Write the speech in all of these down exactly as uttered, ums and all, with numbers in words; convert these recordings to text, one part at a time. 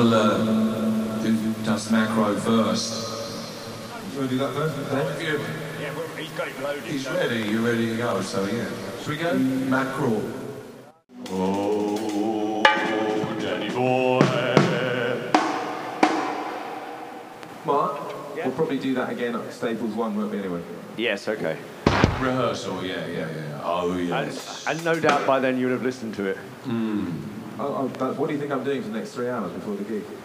we'll uh, do just macro first. You want to do that first? If you, Yeah, well, he's got it loaded. he's so- ready, you're ready to go, so yeah. Should we go? Macro. Oh, Danny boy. Mark? Yeah. We'll probably do that again at Staples one, won't we, anyway? Yes, okay. Rehearsal, yeah, yeah, yeah. Oh, yes. And, and no doubt by then you'll have listened to it. Mm. Oh, oh, but what do you think I'm doing for the next three hours before the gig?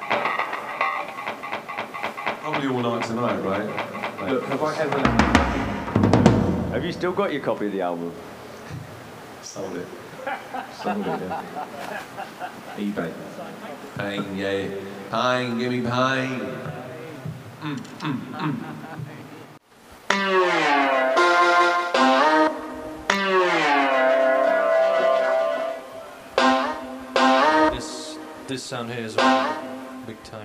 Probably all night tonight, right? Like, Look, have I ever... Have you still got your copy of the album? sold it. Sold it, yeah. eBay. Pain, yeah. Pain, give me pain. Mm, mm, mm. This this sound here is all big time.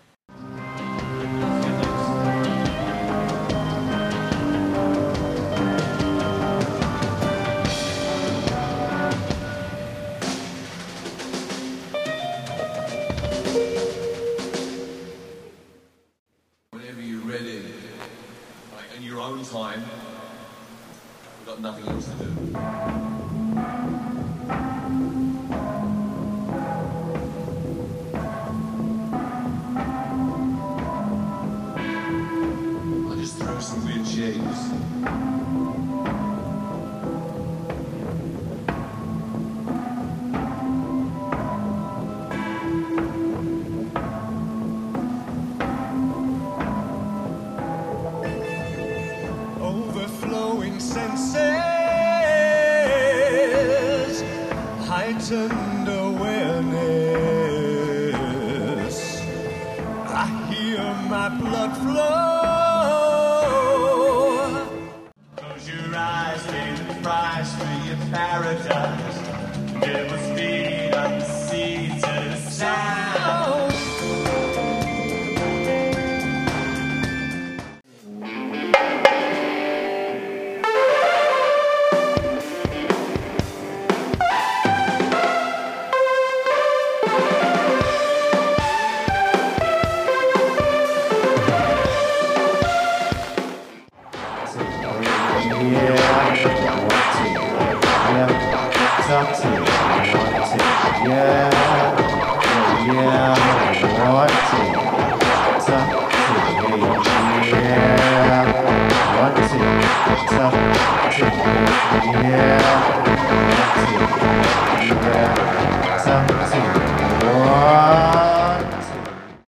Whenever you're ready, like in your own time, we've got nothing else to do. I just throw some weird shapes. Overflowing senses, heightened awareness. I hear my blood flow. Close your eyes, pay the price for your paradise. Never speed on the sea to the sound. Yeah.